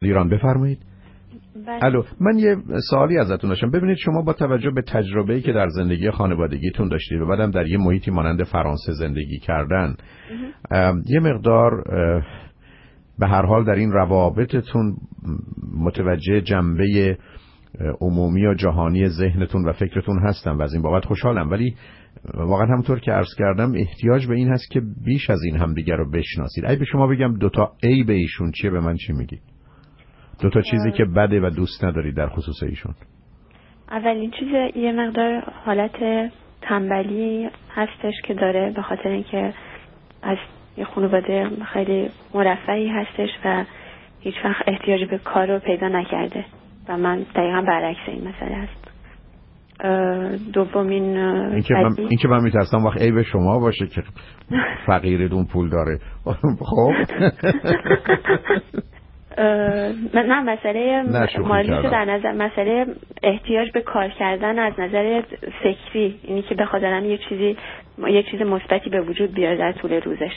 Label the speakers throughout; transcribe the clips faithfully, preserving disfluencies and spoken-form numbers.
Speaker 1: ایران. بفرمایید.
Speaker 2: بله.
Speaker 1: الو، من یه سوالی ازتون داشتم. ببینید شما با توجه به تجربه‌ای که در زندگی خانوادگیتون داشتید و بعدم در یه محیطی مانند فرانسه زندگی کردن، یه مقدار به هر حال در این روابطتون متوجه جنبه عمومی و جهانی ذهنتون و فکرتون هستم و از این بابت خوشحالم، ولی واقعا همونطور که عرض کردم احتیاج به این هست که بیش از این همدیگر رو بشناسید. اگه به شما بگم دوتا ای به ایشون چیه، به من چی میگی؟ دوتا چیزی که بده و دوست ندارید در خصوص ایشون.
Speaker 2: اولین چیز یه مقدار حالت تنبلی هستش که داره، به خاطر اینکه از یه خانواده خیلی مرفهی هستش و هیچ وقت احتیاج به کار رو پیدا نکرده و من دقیقا برعکس این مسئله هست. دومین
Speaker 1: اینکه من اینکه من میترسم وقت عیب شما باشه که فقیرتون پول داره. خب
Speaker 2: نه، مسئله مالیش در نظر، مسئله احتیاج به کار کردن از نظر فکری، اینی که بخواد آدم یه چیزی یه چیز مثبتی به وجود بیاره در طول روزش.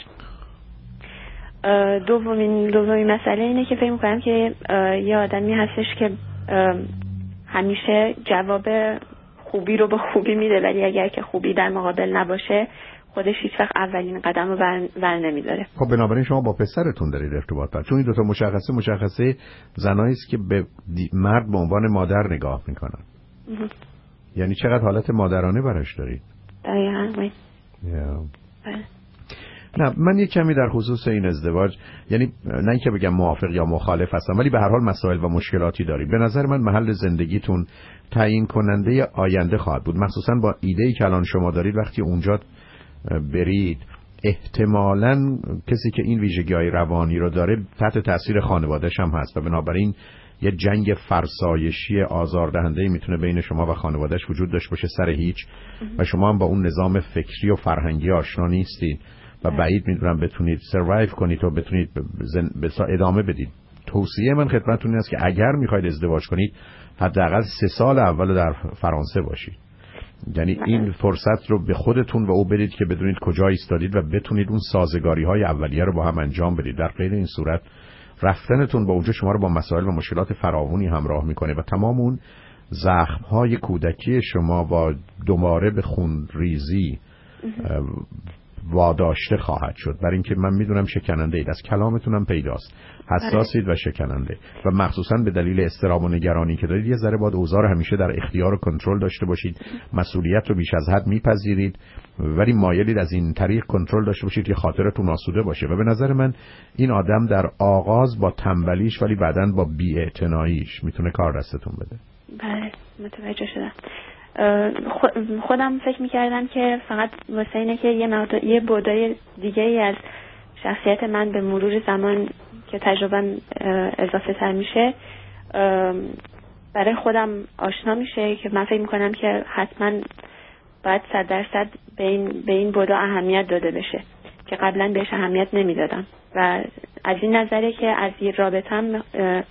Speaker 2: دومین دومین مسئله اینه که فکر می‌کنم که یه آدمی هستش که همیشه جواب خوبی رو به خوبی میده، ولی اگر که خوبی در مقابل نباشه خودش هیچ وقت اولین قدم رو بر, بر نمیداره.
Speaker 1: خب بنابراین شما با پسرتون دارید ارتباط دارید، چون این دوتا مشخصه مشخصه زنایی است که به مرد به عنوان مادر نگاه میکنن. یعنی چقدر حالت مادرانه براش دارید؟
Speaker 2: دقیقاً.
Speaker 1: نه، من یک کمی در خصوص این ازدواج، یعنی نه اینکه بگم موافق یا مخالف هستم، ولی به هر حال مسائل و مشکلاتی دارید. به نظر من محل زندگیتون تعیین کننده آینده خواهد بود، مخصوصا با ایده‌ای که الان شما دارید. وقتی اونجا برید احتمالاً کسی که این ویژگی‌های روانی رو داره تحت تاثیر خانواده‌ش هم هست و بنابراین یه جنگ فرسایشی آزاردهنده‌ای میتونه بین شما و خانواده‌اش وجود داشته باشه سر هیچ، و شما هم با اون نظام فکری و فرهنگی آشنا نیستید و بعید میدونم بتونید سروایو کنید و بتونید زن... ادامه بدید. توصیه من خدمتتون است که اگر میخواید ازدواج کنید حداقل سه سال اول در فرانسه باشید. یعنی این فرصت رو به خودتون و او بدید که بدونید کجا ایستادید و بتونید اون سازگاری‌های اولیه رو با هم انجام بدید. در غیر این صورت رفتنتون با اونجا شما رو با مسائل و مشکلات فراوانی همراه میکنه و تمام اون زخم‌های کودکی شما با دوباره به خونریزی واداشته خواهد شد. برای اینکه من میدونم شکننده اید، از کلامتونم پیداست حساسید و شکننده، و مخصوصا به دلیل اضطراب و نگرانی که دارید یه ذره باید اوضاع رو همیشه در اختیار و کنترل داشته باشید. مسئولیت رو بیش از حد میپذیرید ولی مایلید از این طریق کنترل داشته باشید که خاطرتون آسوده باشه. و به نظر من این آدم در آغاز با تنبلیش ولی بعداً با بی‌اعتناییش میتونه کار دستتون بده.
Speaker 2: بله، متوجه شدم. خودم فکر میکردم که فقط واسه اینه که یه مقدار یه بعدای دیگه ای از شخصیت من به مرور زمان که تجربه اضافه تر میشه برای خودم آشنا میشه که من فکر میکنم که حتما باید صد درصد به این به این بعدا اهمیت داده بشه که قبلا بهش اهمیت نمیدادم و از این نظره که از این رابطم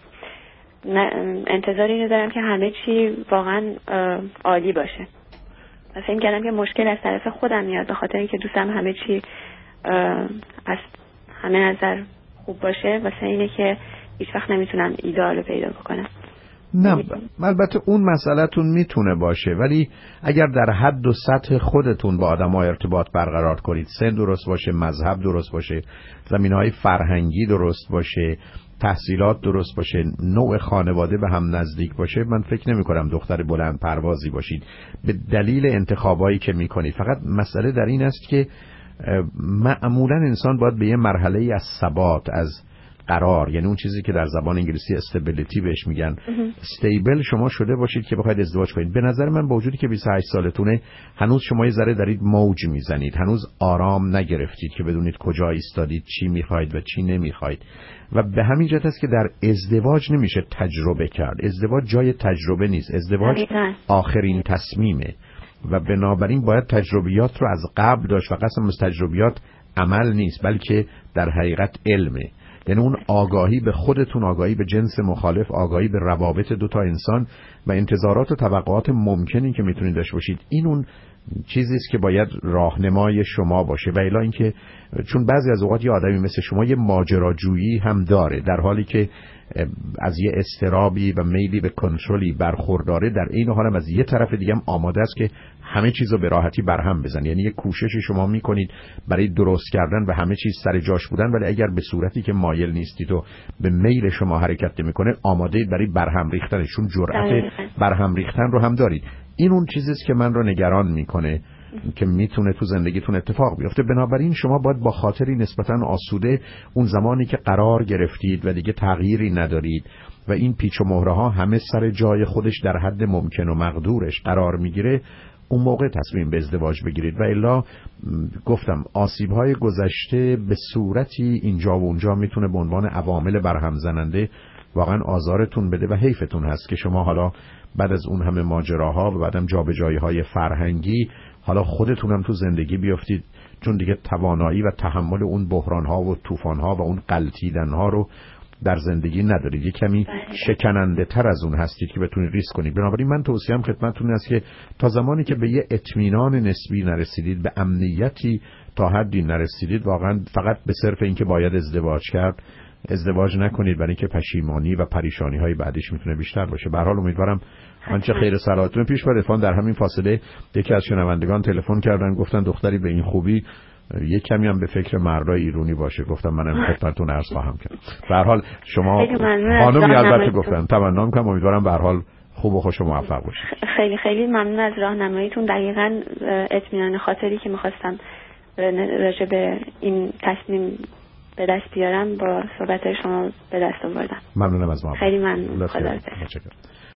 Speaker 2: انتظار اینو دارم که همه چی واقعا عالی باشه. من فکر کردم که مشکل از طرف خودم میاد به خاطر اینکه دوستم همه چی از همه نظر خوب باشه، واسه اینه که هیچ وقت نمیتونم ایدئالو پیدا بکنم.
Speaker 1: نه البته اون مسئله‌تون میتونه باشه، ولی اگر در حد و سطح خودتون با آدم‌ها ارتباط برقرار کنید، سن درست باشه، مذهب درست باشه، زمینه‌های فرهنگی درست باشه، تحصیلات درست باشه، نوع خانواده به هم نزدیک باشه، من فکر نمی کنم دختر بلند پروازی باشید به دلیل انتخابایی که می کنید. فقط مسئله در این است که معمولا انسان باید به یه مرحله ای از ثبات، از قرار، یعنی اون چیزی که در زبان انگلیسی استیبیلیتی بهش میگن، استیبل شما شده باشید که بخواید ازدواج کنید. به نظر من با وجودی که بیست و هشت سالتونه هنوز شما یه ذره دارید موج میزنید، هنوز آرام نگرفتید که بدونید کجا ایستادید، چی میخواید و چی نمیخواید، و به همین جهت است که در ازدواج نمیشه تجربه کرد. ازدواج جای تجربه نیست، ازدواج آخرین تصمیمه و بنابراین باید تجربیات رو از قبل داشت و قسم از تجربیات عمل نیست بلکه در حقیقت علمه. یعنی اون آگاهی به خودتون، آگاهی به جنس مخالف، آگاهی به روابط دو تا انسان و انتظارات و توقعات ممکنی که میتونید داشته باشید، این اون چیزی است که باید راهنمای شما باشه و الا اینکه چون بعضی از اوقات یه آدمی مثل شما یه ماجراجویی هم داره، در حالی که از یه استرابی و میلی به کنترلی برخورداره، در این حال هم از یه طرف دیگه هم آماده است که همه چیزو به راحتی برهم بزنه. یعنی یه کوششی شما میکنید برای درست کردن و همه چیز سر جاش بودن، ولی اگر به صورتی که مایل نیستید و به میل شما حرکت نمیکنه، آماده اید برای برهم ریختنشون، جرأت برهم ریختن رو هم دارید. این اون چیزی است که من رو نگران میکنه که میتونه تو زندگیتون اتفاق بیفته. بنابراین شما باید با خاطری نسبتاً آسوده اون زمانی که قرار گرفتید و دیگه تغییری ندارید و این پیچ و مهره ها همه سر جای خودش در حد ممکن و مقدورش قرار میگیره، اون موقع تصمیم به ازدواج بگیرید. و الا گفتم آسیب های گذشته به صورتی اینجا و اونجا میتونه به عنوان عوامل برهم زننده واقعا آزارتون بده و حیفتون هست که شما حالا بعد از اون همه ماجراها و بعدم جابجایی‌های فرهنگی حالا خودتونم تو زندگی بیافتید، چون دیگه توانایی و تحمل اون بحران‌ها و طوفان‌ها و اون غلطیدن‌ها رو در زندگی ندارید. یه کمی شکننده تر از اون هستید که بتونید ریسک کنید. بنابراین من توصیه‌ام خدمتتون است که تا زمانی که به یه اطمینان نسبی نرسیدید، به امنیتی تا حدی نرسیدید، واقعا فقط به صرف اینکه باید ازدواج کرد ازدواج نکنید، برای اینکه پشیمانی و پریشانی‌های بعدش میتونه بیشتر باشه. به هر حال امیدوارم آنچه خیر سلامتون پیش بره. فان در همین فاصله یکی از شنوندگان تلفن کردن، گفتن دختری به این خوبی یک کمی هم به فکر مردای ایرانی باشه. گفتم منم خدمتتون عرض خواهم کرد. به هر حال شما خانمی البته گفتن تمنا می‌کنم امیدوارم به هر حال خوب و خوش و موفق باشید.
Speaker 2: خیلی خیلی ممنون از راهنماییتون. دقیقاً اطمینان خاطری که می‌خواستم راجع به این تصمیم به دست بیارم با صحبت شما به دست آوردم.
Speaker 1: ممنونم از ما.
Speaker 2: خیلی ممنون. خدا حافظ.